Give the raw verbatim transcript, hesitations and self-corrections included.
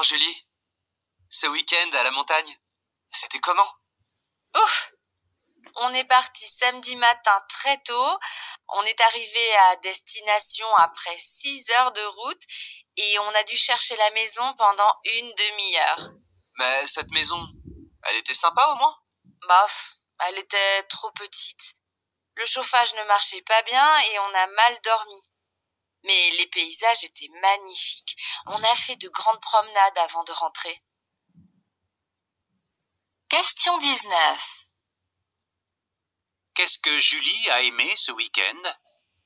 Julie, ce week-end à la montagne, c'était comment? Ouf! On est parti samedi matin très tôt. On est arrivé à destination après six heures de route et on a dû chercher la maison pendant une demi-heure. Mais cette maison, elle était sympa au moins? Bof, elle était trop petite. Le chauffage ne marchait pas bien et on a mal dormi. Mais les paysages étaient magnifiques. On a fait de grandes promenades avant de rentrer. Question dix-neuf. Qu'est-ce que Julie a aimé ce week-end?